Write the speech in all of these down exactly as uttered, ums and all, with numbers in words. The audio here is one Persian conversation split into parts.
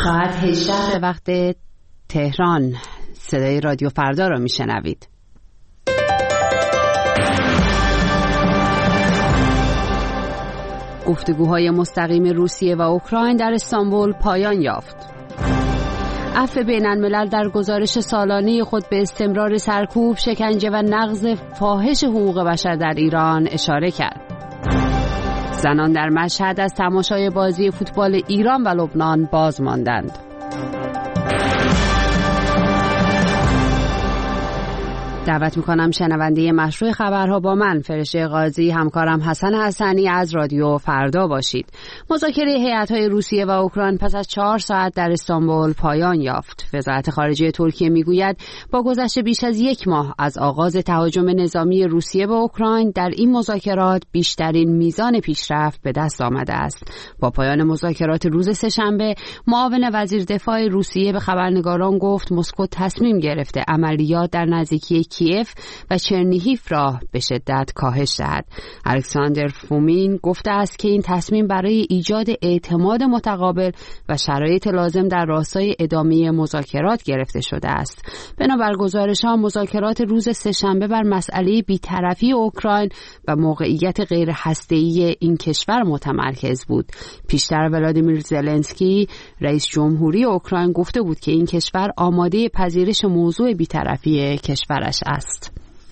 ساعت هجده وقت تهران. صدای رادیو فردا را میشنوید. گفتگوهای مستقیم روسیه و اوکراین در استانبول پایان یافت. عفو بین‌الملل در گزارش سالانه خود به استمرار سرکوب، شکنجه و نقض فاحش حقوق بشر در ایران اشاره کرد. زنان در مشهد از تماشای بازی فوتبال ایران و لبنان باز ماندند. دعوت میکنم شنونده مشروع خبرها با من فرشته قاضی، همکارم حسن حسنی از رادیو فردا باشید. مذاکره هیئت‌های روسیه و اوکراین پس از چهار ساعت در استانبول پایان یافت. وزارت خارجه ترکیه میگوید با گذشت بیش از یک ماه از آغاز تهاجم نظامی روسیه به اوکراین، در این مذاکرات بیشترین میزان پیشرفت به دست آمده است. با پایان مذاکرات روز سه‌شنبه، معاون وزیر دفاع روسیه به خبرنگاران گفت مسکو تصمیم گرفته عملیات در نزدیکی کیف و چرنیهیف را به شدت کاهش دهد. الکساندر فومین گفته است که این تصمیم برای ایجاد اعتماد متقابل و شرایط لازم در راستای ادامه مذاکرات گرفته شده است. بنابر گزارش‌ها، مذاکرات روز سه‌شنبه بر مسئله بی‌طرفی اوکراین و موقعیت غیر هسته‌ای این کشور متمرکز بود. پیشتر ولادیمیر زلنسکی، رئیس جمهوری اوکراین، گفته بود که این کشور آماده پذیرش موضوع بی‌طرفی کشورش است.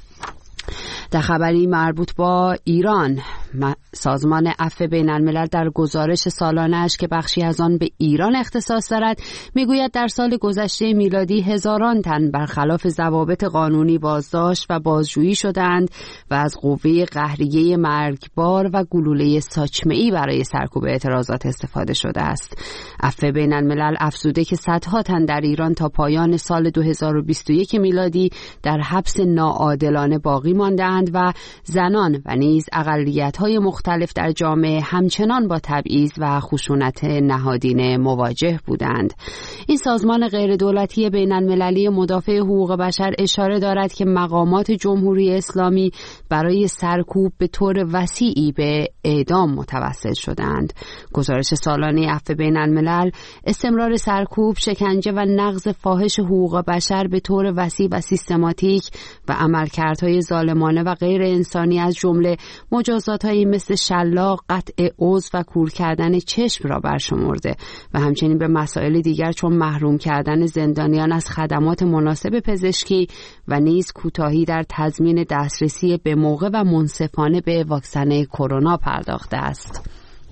در خبری مربوط با ایران، سازمان عفو بین‌الملل در گزارش سالانه‌اش که بخشی از آن به ایران اختصاص دارد میگوید در سال گذشته میلادی هزاران تن برخلاف ضوابط قانونی بازداشت و بازجویی شدند و از قوه قهریه مرگبار و گلوله ساچمه‌ای برای سرکوب اعتراضات استفاده شده است. عفو بین‌الملل افزوده که صدها تن در ایران تا پایان سال دو هزار و بیست و یک میلادی در حبس ناعادلانه باقی ماندند و زنان و نیز اقلیت‌های مختلف در جامعه همچنان با تبعیض و خشونت نهادینه مواجه بودند. این سازمان غیردولتی بین‌المللی مدافع حقوق بشر اشاره دارد که مقامات جمهوری اسلامی برای سرکوب به طور وسیعی به اعدام متوسل شدند. گزارش سالانه عفو بین‌الملل استمرار سرکوب، شکنجه و نقض فاحش حقوق بشر به طور وسیع و سیستماتیک و عملکردهای ظالمانه و غیر انسانی از جمله مجازات‌هایی مثل شلاق، قطع عضو و کور کردن چشم را برشمرده و همچنین به مسائل دیگر چون محروم کردن زندانیان از خدمات مناسب پزشکی و نیز کوتاهی در تضمین دسترسی به موقع و منصفانه به واکسن کرونا پرداخته است.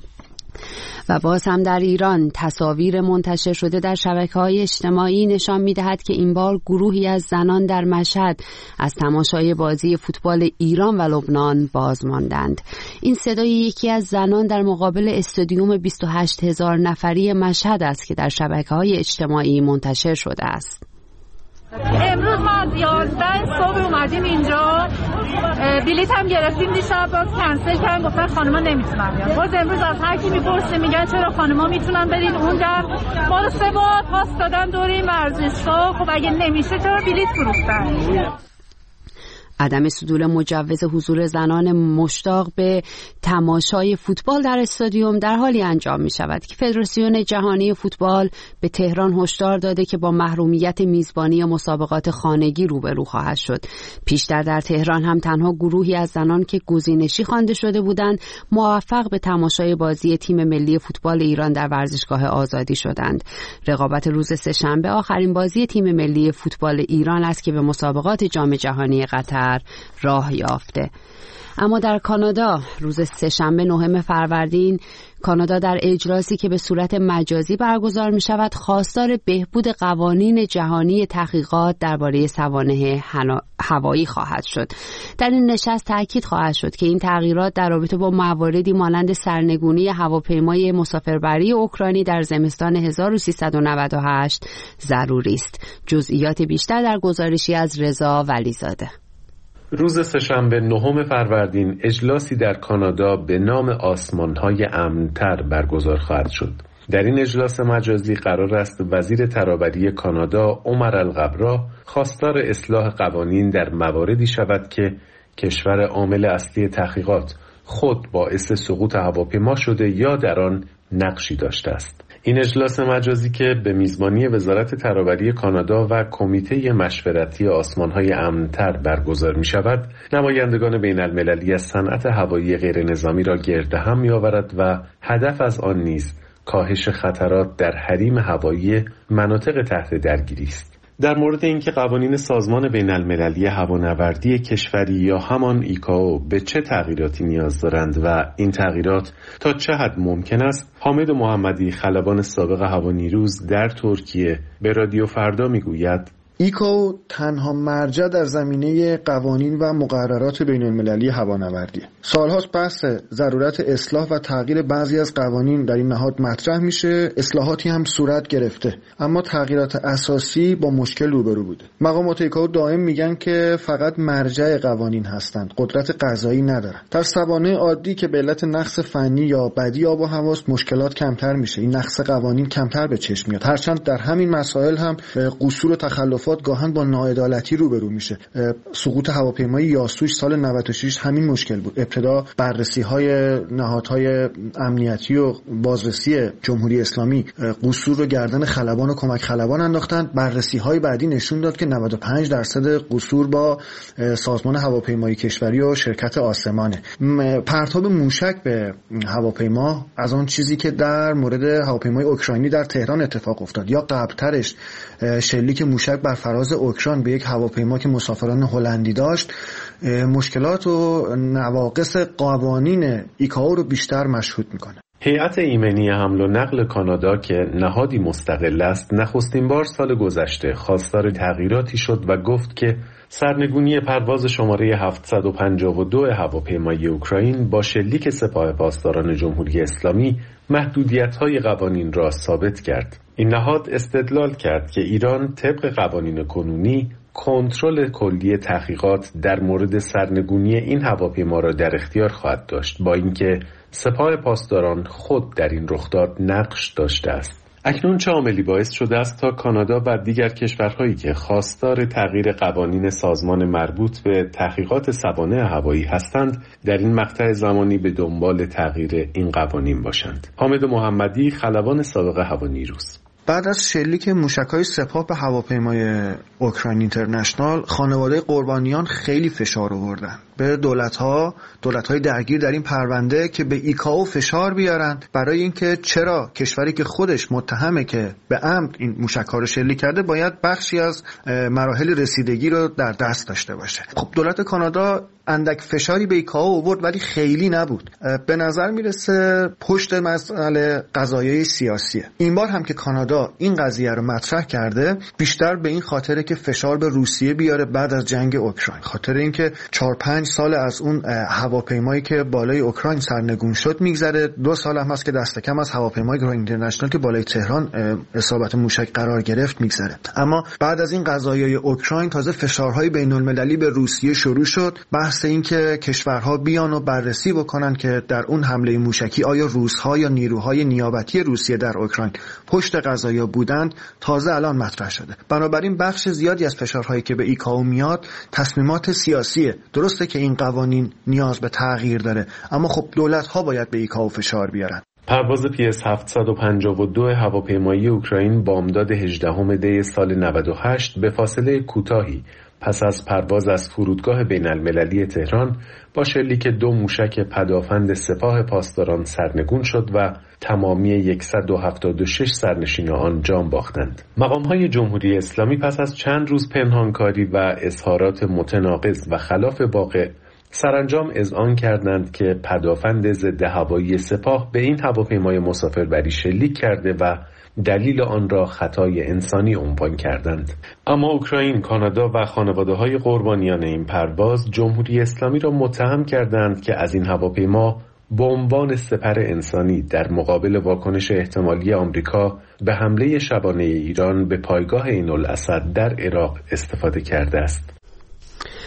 و باز هم در ایران تصاویر منتشر شده در شبکه‌های اجتماعی نشان می‌دهد که این بار گروهی از زنان در مشهد از تماشای بازی فوتبال ایران و لبنان باز ماندند. این صدای یکی از زنان در مقابل استادیوم بیست و هشت هزار نفری مشهد است که در شبکه‌های اجتماعی منتشر شده است. امروز ما از یازده صبح اومدیم اینجا، بلیط هم گرفتیم، دیشب باز کنسل کردن، گفتن خانما نمیتونن بیان. باز امروز از هر کی میپرسه میگن چرا خانما میتونن برین اونجا. ما رو سه بار پاس دادن دور این ورزشگاه، خب اگه نمیشه چرا بلیط فروختن؟ عدم صدور مجوز حضور زنان مشتاق به تماشای فوتبال در استادیوم در حالی انجام می شود که فدراسیون جهانی فوتبال به تهران هشدار داده که با محرومیت میزبانی مسابقات خانگی روبرو خواهد شد. پیشتر در تهران هم تنها گروهی از زنان که گزینشی خوانده شده بودند موفق به تماشای بازی تیم ملی فوتبال ایران در ورزشگاه آزادی شدند. رقابت روز سه‌شنبه آخرین بازی تیم ملی فوتبال ایران است که به مسابقات جام جهانی قطر راه یافته. اما در کانادا روز سه‌شنبه نهم فروردین، کانادا در اجلاسی که به صورت مجازی برگزار می شود خواستار بهبود قوانین جهانی تحقیقات درباره سوانح هوایی خواهد شد. در این نشست تاکید خواهد شد که این تغییرات در رابطه با مواردی مانند سرنگونی هواپیمای مسافربری اوکراینی در زمستان هزار و سیصد و نود و هشت ضروری است. جزئیات بیشتر در گزارشی از رضا ولیزاده. روز سه‌شنبه نهم فروردین اجلاسی در کانادا به نام آسمان‌های امن‌تر برگزار خواهد شد. در این اجلاس مجازی قرار است وزیر ترابری کانادا عمر الغبرا خواستار اصلاح قوانین در مواردی شود که کشور عامل اصلی تحقیقات خود باعث سقوط هواپیما شده یا در آن نقشی داشته است. این اجلاس مجازی که به میزبانی وزارت ترابری کانادا و کمیته مشورتی آسمان‌های امن‌تر برگزار می‌شود، نمایندگان بین‌المللی از صنعت هوایی غیرنظامی را گرد هم می‌آورد و هدف از آن نیز کاهش خطرات در حریم هوایی مناطق تحت درگیری است. در مورد اینکه قوانین سازمان بین‌المللی هوانوردی کشوری یا همان ایکائو به چه تغییراتی نیاز دارند و این تغییرات تا چه حد ممکن است، حامد محمدی، خلبان سابق هوانیروز در ترکیه، به رادیو فردا میگوید: ایکائو تنها مرجع در زمینه قوانین و مقررات بین المللی هوانوردی. سالهاست بحث ضرورت اصلاح و تغییر بعضی از قوانین در این نهاد مطرح میشه، اصلاحاتی هم صورت گرفته، اما تغییرات اساسی با مشکل روبرو بوده. مقامات ایکائو دائم میگن که فقط مرجع قوانین هستند، قدرت قضایی ندارن. در سوانح عادی که به علت نقص فنی یا بدی آب و هواست مشکلات کمتر میشه، این نقص قوانین کمتر به چشم میاد، هرچند در همین مسائل هم قصور و تخلفات گاهن با ناعدالتی روبرو میشه. سقوط هواپیمای یاسوش سال نود و شش همین مشکل بود. ابتدا بررسی‌های نهادهای امنیتی و بازرسی جمهوری اسلامی قصور رو گردن خلبان و کمک خلبان انداختند. بررسی‌های بعدی نشون داد که نود و پنج درصد قصور با سازمان هواپیمایی کشوری و شرکت آسمانه. پرتاب موشک به هواپیما از آن چیزی که در مورد هواپیمای اوکراینی در تهران اتفاق افتاد یا قبلترش شلیک موشک بر فراز اوکراین به یک هواپیما که مسافران هلندی داشت، مشکلات و نواقص قوانین ایکائو رو بیشتر مشهود میکنه. هیئت ایمنی حمل و نقل کانادا که نهادی مستقل است، نخستین بار سال گذشته خواستار تغییراتی شد و گفت که سرنگونی پرواز شماره هفتصد و پنجاه و دو هواپیمای اوکراین با شلیک سپاه پاسداران جمهوری اسلامی محدودیت‌های قوانین را ثابت کرد. این نهاد استدلال کرد که ایران طبق قوانین کنونی کنترل کلی تحقیقات در مورد سرنگونی این هواپیما را در اختیار خواهد داشت، با اینکه سپاه پاسداران خود در این رخداد نقش داشته است. اکنون چه عاملی باعث شده است تا کانادا و دیگر کشورهایی که خواستار تغییر قوانین سازمان مربوط به تحقیقات سوانح هوایی هستند در این مقطع زمانی به دنبال تغییر این قوانین باشند؟ حامد محمدی، خلبان سابق هوانیروز: بعد از شلیک موشک‌های سپاه به هواپیمای اوکراین اینترنشنال، خانواده قربانیان خیلی فشار آوردن به دولت‌ها، دولت‌های درگیر در این پرونده که به ایکائو فشار بیارن برای اینکه چرا کشوری که خودش متهمه که به عمد این موشک‌ها رو شلیک کرده باید بخشی از مراحل رسیدگی رو در دست داشته باشه. خب دولت کانادا اندک فشاری به ایکائو آورد ولی خیلی نبود. به نظر میرسه پشت مسئله قضایای سیاسیه. این بار هم که کانادا این قضیه رو مطرح کرده، بیشتر به این خاطره که فشار به روسیه بیاره بعد از جنگ اوکراین. خاطر اینکه چهار پنج سال از اون هواپیمایی که بالای اوکراین سرنگون شد میگذره، دو سال هم هست که دست کم از هواپیمای گروین اینترنشنال که بالای تهران اصابت موشک قرار گرفت میگذره. اما بعد از این قضایای اوکراین تازه فشارهای بین‌المللی به روسیه شروع شد. بحث این که کشورها بیان و بررسی بکنن که در اون حمله موشکی آیا روس‌ها یا نیروهای نیابتی روسیه در اوکراین پشت قضایا بودند تازه الان مطرح شده. بنابراین بخش زیادی از فشارهایی که به ایکائو میاد تصمیمات سیاسیه. درسته که این قوانین نیاز به تغییر داره، اما خب دولت‌ها باید به ایکائو فشار بیارن. پرواز پی اس هفتصد و پنجاه و دو هواپیمایی اوکراین بامداد هجدهم دی سال نود و هشت به فاصله کوتاهی پس از پرواز از فرودگاه بین‌المللی تهران با شلیک دو موشک پدافند سپاه پاسداران سرنگون شد و تمامی صد و هفتاد و شش سرنشین آن جان باختند. مقام‌های جمهوری اسلامی پس از چند روز پنهانکاری و اظهارات متناقض و خلاف واقع سرانجام اذعان کردند که پدافند ضد هوایی سپاه به این هواپیمای مسافربری شلیک کرده و دلیل آن را خطای انسانی عنوان کردند. اما اوکراین، کانادا و خانواده‌های قربانیان این پرواز جمهوری اسلامی را متهم کردند که از این هواپیما به عنوان سپر انسانی در مقابل واکنش احتمالی آمریکا به حمله شبانه ایران به پایگاه عین الاسد در عراق استفاده کرده است.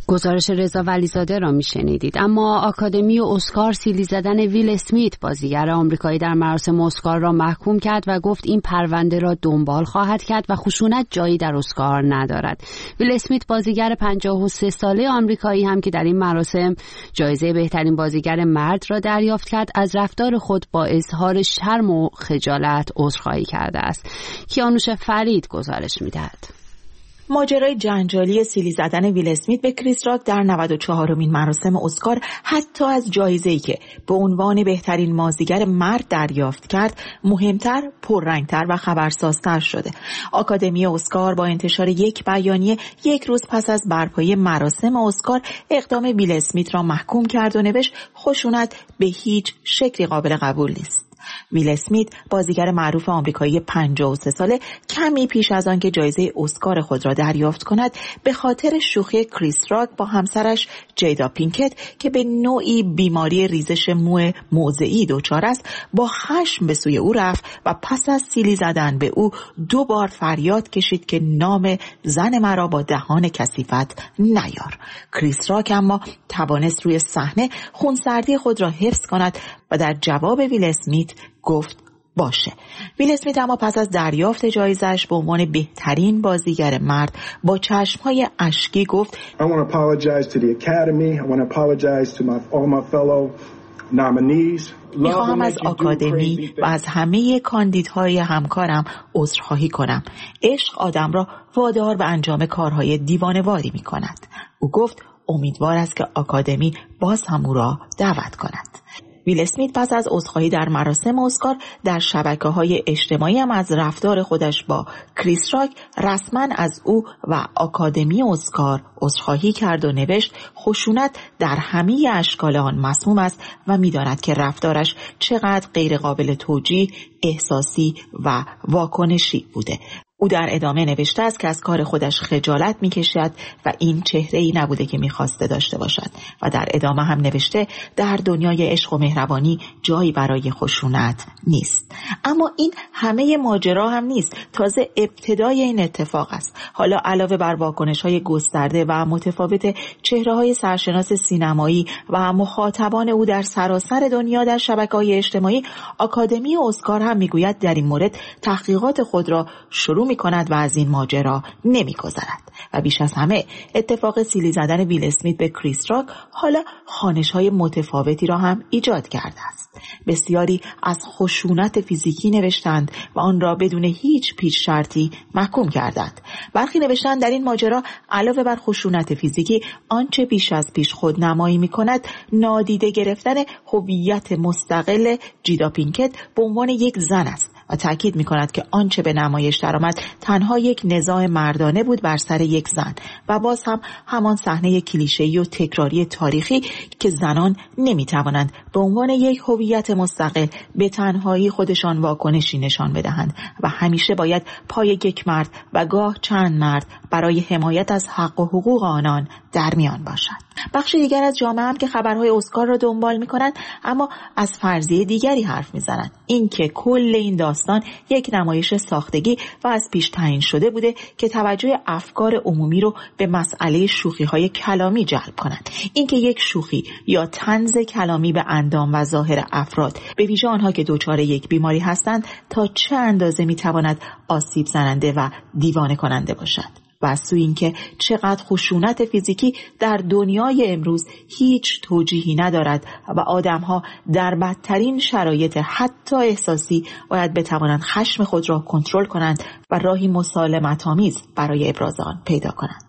گزارش رضا ولیزاده را میشنیدید. اما آکادمی اسکار سیلی زدن ویل اسمیت بازیگر آمریکایی در مراسم اسکار را محکوم کرد و گفت این پرونده را دنبال خواهد کرد و خشونت جایی در اسکار ندارد. ویل اسمیت بازیگر پنجاه و سه ساله آمریکایی هم که در این مراسم جایزه بهترین بازیگر مرد را دریافت کرد، از رفتار خود با اظهار شرم و خجالت عذرخواهی کرده است. کیانوش فرید گزارش می‌دهد. ماجرای جنجالی سیلی زدن ویل اسمیت به کریس راک در نود و چهارمین مراسم اسکار حتی از جایزه‌ای که به عنوان بهترین بازیگر مرد دریافت کرد مهمتر، پررنگتر و خبرسازتر شده. آکادمی اسکار با انتشار یک بیانیه یک روز پس از برپایی مراسم اسکار اقدام ویل اسمیت را محکوم کرد و نوشت خشونت به هیچ شکلی قابل قبول نیست. ویل اسمیت بازیگر معروف آمریکایی پنجاه و سه ساله کمی پیش از آن که جایزه اسکار خود را دریافت کند به خاطر شوخی کریس راک با همسرش جیدا پینکت که به نوعی بیماری ریزش مو موضعی دچار است با خشم به سوی او رفت و پس از سیلی زدن به او دو بار فریاد کشید که نام زن مرا با دهان کثیفت نیار. کریس راک اما توانست روی صحنه خونسردی خود را حفظ کند و در جواب ویل اسمیت گفت باشه. ویل اسمیت اما پس از دریافت جایزش به عنوان بهترین بازیگر مرد با چشمهای اشکی گفت I want to apologize to the Academy. I want to apologize to my all my fellow nominees. میخواهم از آکادمی و از همه کاندیدهای همکارم عذرخواهی کنم. عشق آدم را وادار به انجام کارهای دیوانه‌واری میکند. او گفت امیدوار است که آکادمی باز هم او را دعوت کند. ویل اسمیت پس از عذرخواهی در مراسم اسکار در شبکه‌های اجتماعی هم از رفتار خودش با کریس راک رسما از او و آکادمی اسکار عذرخواهی کرد و نوشت خشونت در همه اشکال آن مسموم است و می‌داند که رفتارش چقدر غیر قابل توجیه، احساسی و واکنشی بوده. او در ادامه نوشته است که از کار خودش خجالت می‌کشد و این چهره‌ای نبوده که می‌خواسته داشته باشد و در ادامه هم نوشته در دنیای عشق و مهربانی جایی برای خشونت نیست. اما این همه ماجرا هم نیست، تازه ابتدای این اتفاق است. حالا علاوه بر واکنش‌های گسترده و متفاوت چهره‌های سرشناس سینمایی و مخاطبان او در سراسر دنیا در شبکه‌های اجتماعی، آکادمی اسکار هم می‌گوید در این مورد تحقیقات خود را شروع می کند و از این ماجرا نمی گذرد. و بیش از همه اتفاق سیلی زدن ویل اسمیت به کریس راک حالا خوانش‌های متفاوتی را هم ایجاد کرده است. بسیاری از خشونت فیزیکی نوشتند و آن را بدون هیچ پیش شرطی محکوم کردند. برخی نوشتند در این ماجرا علاوه بر خشونت فیزیکی آنچه بیش از پیش خود نمایی می کند نادیده گرفتن هویت مستقل جیدا پینکت به عنوان یک زن است و تأکید می کند که آنچه به نمایش درآمد تنها یک نزاع مردانه بود بر سر یک زن و باز هم همان صحنه کلیشه‌ای و تکراری تاریخی که زنان نمی توانند به عنوان یک هویت مستقل به تنهایی خودشان واکنشی نشان بدهند و همیشه باید پای یک مرد و گاه چند مرد برای حمایت از حق و حقوق آنان در میان باشد. بخش دیگر از جامعه هم که خبرهای اسکار را دنبال می‌کنند اما از فرضیه دیگری حرف می‌زنند، این که کل این داستان یک نمایش ساختگی و از پیش تعیین شده بوده که توجه افکار عمومی رو به مسئله شوخی‌های کلامی جلب کنند. این که یک شوخی یا طنز کلامی به اندام و ظاهر افراد، به ویژه آنها که دچار یک بیماری هستند، تا چه اندازه می‌تواند آسیب زننده و دیوانه کننده باشد. و از سوی این که چقدر خشونت فیزیکی در دنیای امروز هیچ توجیهی ندارد و آدم‌ها در بدترین شرایط حتی احساسی باید بتوانند خشم خود را کنترل کنند و راهی مسالمت‌آمیز برای ابراز آن پیدا کنند.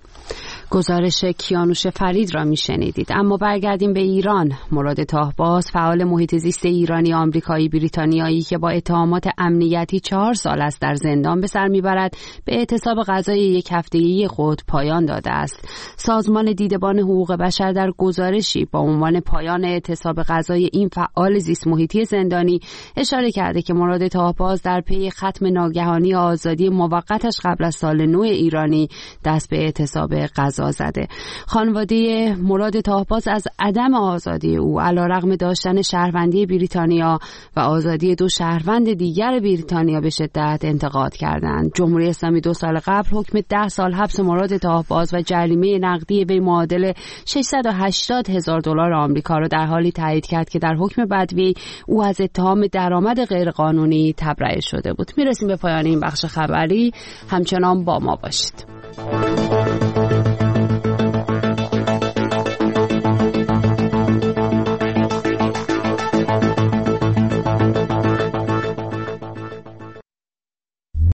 گزارش کیانوش فرید را میشنیدید. اما برگردیم به ایران. مراد طاهباز، فعال محیط زیست ایرانی آمریکایی بریتانیایی که با اتهامات امنیتی چهار سال است در زندان به سر میبرد، به اعتصاب غذای یک هفتگی خود پایان داده است. سازمان دیدبان حقوق بشر در گزارشی با عنوان پایان اعتصاب غذای این فعال زیست محیطی زندانی اشاره کرده که مراد طاهباز در پی ختم ناگهانی آزادی موقتش قبل از سال نو ایرانی دست به اعتصاب غذا غذا زده. خانواده مراد طاهباز از عدم آزادی او علیرغم داشتن شهروندی بریتانیا و آزادی دو شهروند دیگر بریتانیا به شدت انتقاد کردند. جمهوری اسلامی دو سال قبل حکم ده سال حبس مراد طاهباز و جریمه نقدی به معادل ششصد و هشتاد هزار دلار آمریکا را در حالی تایید کرد که در حکم بدوی او از اتهام درآمد غیرقانونی تبرئه شده بود. میرسیم به پایان این بخش خبری، همچنان با ما باشید.